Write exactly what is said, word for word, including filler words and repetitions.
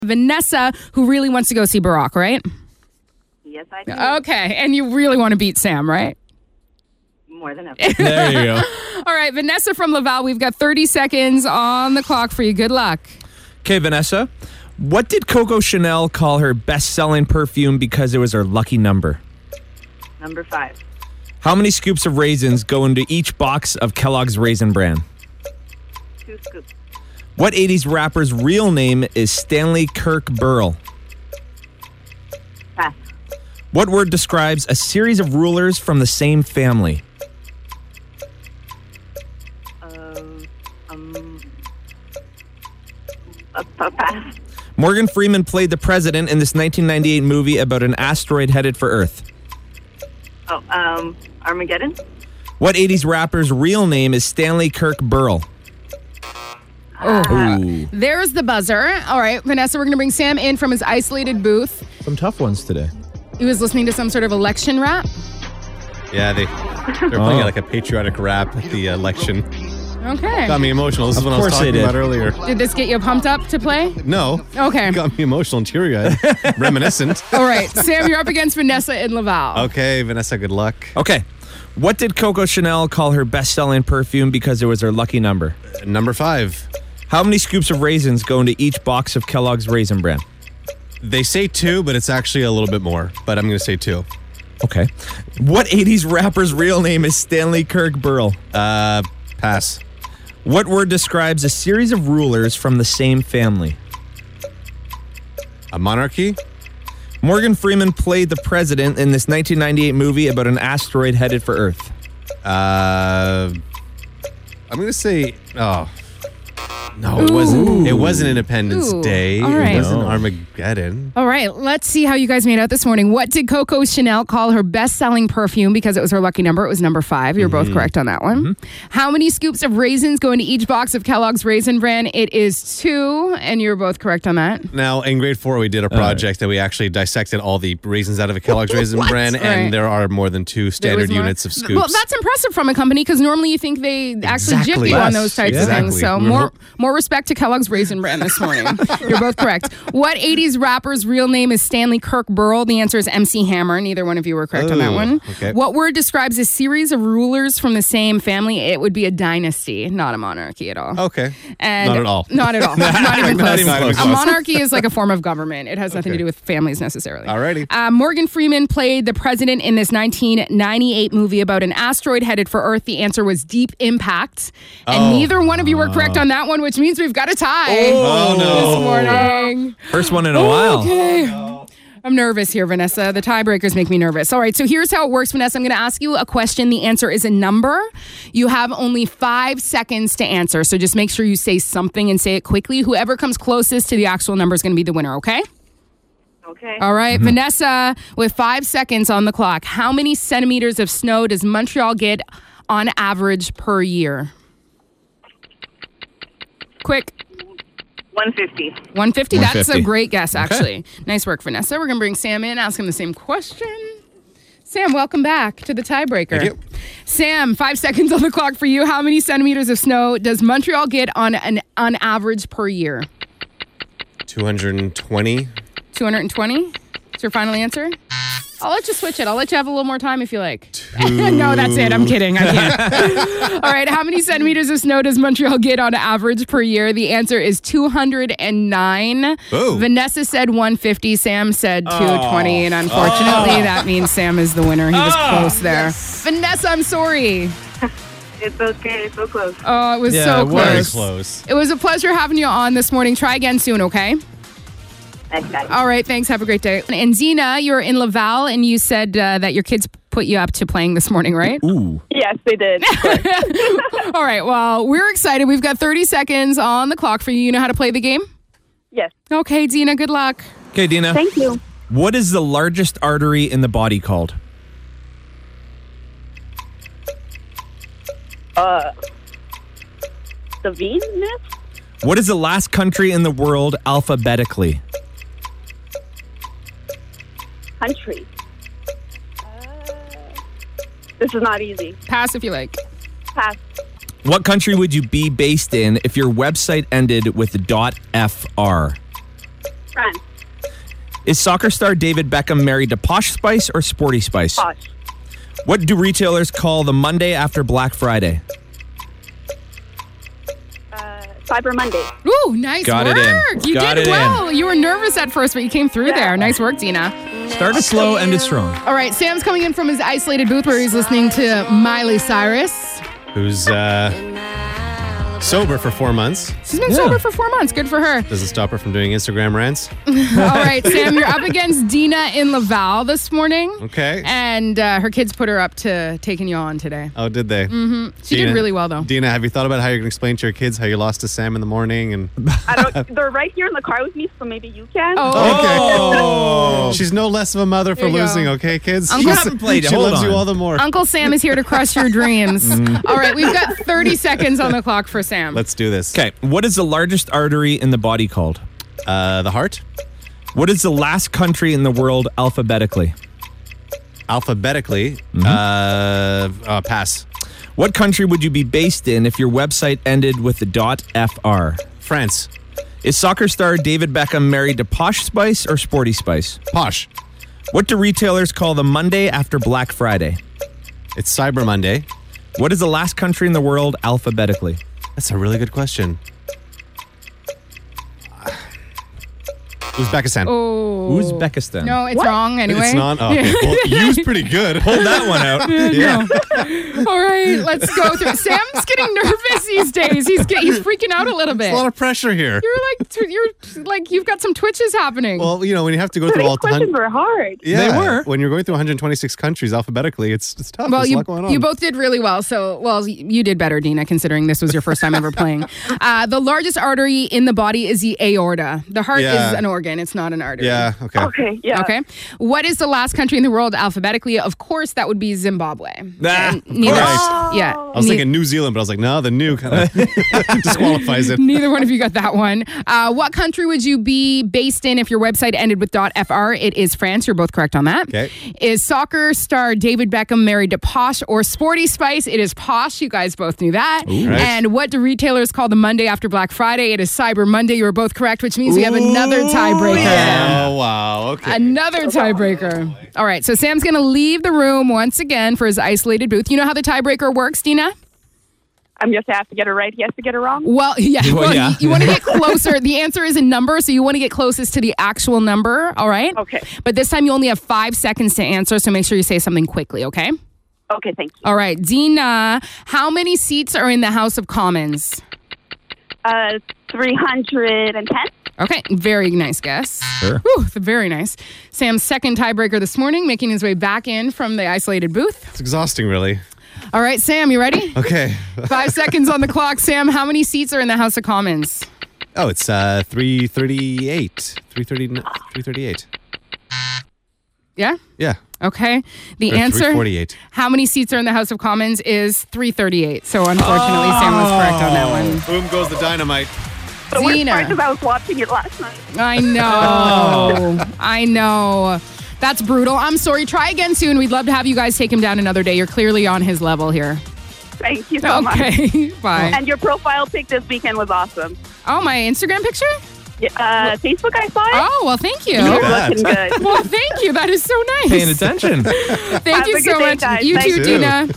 Vanessa, who really wants to go see Barack, right? Yes, I do. Okay, and you really want to beat Sam, right? More than ever. There you go. All right, Vanessa from Laval, we've got thirty seconds on the clock for you. Good luck. Okay, Vanessa. What did Coco Chanel call her best-selling perfume because it was her lucky number? Number five. How many scoops of raisins go into each box of Kellogg's Raisin Bran? Two scoops. What eighties rapper's real name is Stanley Kirk Burrell? Pass. What word describes a series of rulers from the same family? Um, um, a, a pass. Morgan Freeman played the president in this nineteen ninety-eight movie about an asteroid headed for Earth. Oh, um, Armageddon. What eighties rapper's real name is Stanley Kirk Burrell? Oh, Ooh. there's the buzzer. All right, Vanessa, we're going to bring Sam in from his isolated booth. Some tough ones today. He was listening to some sort of election rap. Yeah, they, they're Oh. playing like a patriotic rap at the election. Okay. Got me emotional. This Of is what I was course they talking did. about earlier. Did this get you pumped up to play? No. Okay. Got me emotional and teary-eyed. Reminiscent. All right, Sam, you're up against Vanessa in Laval. Okay, Vanessa, good luck. Okay. What did Coco Chanel call her best-selling perfume because it was her lucky number? Uh, Number five. How many scoops of raisins go into each box of Kellogg's Raisin Bran? They say two, but it's actually a little bit more. But I'm going to say two. Okay. What eighties rapper's real name is Stanley Kirk Burrell? Uh, pass. What word describes a series of rulers from the same family? A monarchy? Morgan Freeman played the president in this nineteen ninety-eight movie about an asteroid headed for Earth. Uh, I'm going to say... Oh... No, it wasn't. It wasn't Independence Ooh. Day. All right. It wasn't No. Armageddon. All right, let's see how you guys made out this morning. What did Coco Chanel call her best-selling perfume because it was her lucky number? It was number five. You're both correct on that one. How many scoops of raisins go into each box of Kellogg's Raisin Bran? It is two, and you're both correct on that. Now, in grade four, we did a project that we actually dissected all the raisins out of a Kellogg's Raisin Bran, and Right. there are more than two There standard was more- units of scoops. Well, that's impressive from a company because normally you think they actually jip Exactly. you on Yes. those types Exactly. of things. So Mhm. more more respect to Kellogg's Raisin Bran this morning. You're both correct. What eighties rapper's real name is Stanley Kirk Burrell? The answer is M C Hammer. Neither one of you were correct on that Ooh, one. okay. What word describes a series of rulers from the same family? It would be a dynasty, not a monarchy at all. okay. And Not at all. Not at all. not even Not close. even close. A monarchy is like a form of government. It has nothing to Okay. do with families necessarily. Alrighty. Uh, Morgan Freeman played the president in this nineteen ninety-eight movie about an asteroid headed for Earth. The answer was Deep Impact. And Oh. neither one of you were correct on that one, which means we've got a tie Oh, no. this morning. First one in a while. Okay. I'm nervous here, Vanessa. The tiebreakers make me nervous. All right, so here's how it works, Vanessa. I'm going to ask you a question. The answer is a number. You have only five seconds to answer, so just make sure you say something and say it quickly. Whoever comes closest to the actual number is going to be the winner, okay? Okay. All right, Vanessa, with five seconds on the clock, how many centimeters of snow does Montreal get on average per year? Quick. one fifty. one fifty. That's a one fifty. great guess, actually. Nice work, Vanessa. We're going to bring Sam in, ask him the same question. Sam, welcome back to the tiebreaker. Thank you. Sam, five seconds on the clock for you. How many centimeters of snow does Montreal get on an on average per year? two hundred twenty. two hundred twenty? Is your final answer? I'll let you switch it. I'll let you have a little more time if you like. No, that's it. I'm kidding. I can't. All right. How many centimeters of snow does Montreal get on average per year? The answer is two hundred nine. Ooh. Vanessa said one fifty. Sam said two twenty. And unfortunately, that means Sam is the winner. He was close there. Vanessa, I'm sorry. It's okay. It's so close. Oh, it was Yeah, so it was. close. Very close. It was a pleasure having you on this morning. Try again soon, okay? Thanks, guys. All right, thanks. Have a great day. And Zena, you're in Laval, and you said uh, that your kids put you up to playing this morning, right? Ooh. Yes, they did. All right, well, we're excited. We've got thirty seconds on the clock for you. You know how to play the game? Yes. Okay, Zena, good luck. Okay, Dina. Thank you. What is the largest artery in the body called? Uh, the Venus? What is the last country in the world alphabetically? Country. Uh, this is not easy. Pass if you like. Pass. What country would you be based in if your website ended with .fr? France. Is soccer star David Beckham married to Posh Spice or Sporty Spice? Posh. What do retailers call the Monday after Black Friday? Uh, Cyber Monday. Ooh, nice Got work. it in. You Got did it well. You were nervous at first, but you came through there. Nice work, Dina. Started slow, ended strong. All right, Sam's coming in from his isolated booth where he's listening to Miley Cyrus. Who's uh, sober for four months. She's been Yeah. sober for four months. Good for her. Doesn't stop her from doing Instagram rants. All right, Sam, you're up against Dina in Laval this morning. Okay. And uh, her kids put her up to taking you on today. Oh, did they? Mm-hmm. She Dina- did really well, though. Dina, have you thought about how you're going to explain to your kids how you lost to Sam in the morning? And I don't. They're right here in the car with me, so maybe you can. Oh. Okay. She's no less of a mother for There you go. losing, okay, kids? Uncle- You haven't played it. She Hold loves you on. all the more. Uncle Sam is here to crush your dreams. Mm. All right, we've got thirty seconds on the clock for Sam. Let's do this. Okay, what is the largest artery in the body called? Uh, the heart, What is the last country in the world alphabetically? alphabetically, uh, uh, pass. What country would you be based in if your website ended with the .fr? France, Is soccer star David Beckham married to Posh Spice or Sporty Spice? posh. What do retailers call the Monday after Black Friday? It's Cyber Monday. What is the last country in the world alphabetically? That's a really good question. Uzbekistan. Oh. Uzbekistan. No, it's wrong anyway. It's not. Oh, okay. Well, you's pretty good. Pull that one out. Yeah. All right, let's go through. Sam's getting nervous these days. He's get, he's freaking out a little bit. A lot of pressure here. You're like tw- you're like you've got some twitches happening. Well, you know, when you have to go through These all questions time. were hard. Yeah, They were. When you're going through one hundred twenty-six countries alphabetically, it's it's tough. Well, There's a you lot going on. you both did really well. So, well, you did better, Dina, considering this was your first time ever playing. Uh, the largest artery in the body is the aorta. The heart Yeah. is an organ; it's not an artery. Yeah. Okay. Okay. Yeah. Okay. What is the last country in the world alphabetically? Of course, that would be Zimbabwe. Ah, And neither, course. yeah. I was ne- thinking New Zealand, but I was like, no, the new kind of disqualifies it. Neither one of you got that one. Uh, what country would you be based in if your website ended with .fr? It is France. You're both correct on that. Okay. Is soccer star David Beckham married to Posh or Sporty Spice? It is Posh. You guys both knew that. Right. And what do retailers call the Monday after Black Friday? It is Cyber Monday. You were both correct, which means we have another tiebreaker. Oh wow. Okay. Another tiebreaker. All right, so Sam's going to leave the room once again for his isolated booth. You know how the tiebreaker works, Dina? I'm just have to get it right. He has to get it wrong. Well, yeah. Well, Well, yeah. You, you want to get closer. The answer is a number, so you want to get closest to the actual number, all right? Okay. But this time you only have five seconds to answer, so make sure you say something quickly, okay? Okay. Thank you. All right, Dina, how many seats are in the House of Commons? Uh, three hundred and ten. Okay, very nice guess. Sure. Whew, very nice. Sam's second tiebreaker this morning, making his way back in from the isolated booth. It's exhausting, really. All right, Sam, you ready? Okay. Five seconds on the clock. Sam, how many seats are in the House of Commons? Oh, it's uh three thirty-eight. three thirty. three thirty-eight. Yeah? Yeah. Okay. The Or answer, three forty-eight. how many seats are in the House of Commons, is three thirty-eight. So unfortunately, Sam was correct on that one. Boom goes the dynamite. The worst Dina. part is I was watching it last night. I know. I know. That's brutal. I'm sorry. Try again soon. We'd love to have you guys take him down another day. You're clearly on his level here. Thank you so much. Okay. Bye. And your profile pic this weekend was awesome. Oh, my Instagram picture? Yeah, uh, Facebook, I saw it. Oh, well, thank you. You're that. looking good. Well, thank you. That is so nice. Paying attention. Thank Have you a so good day, much. guys. You Thank too, you. Dina.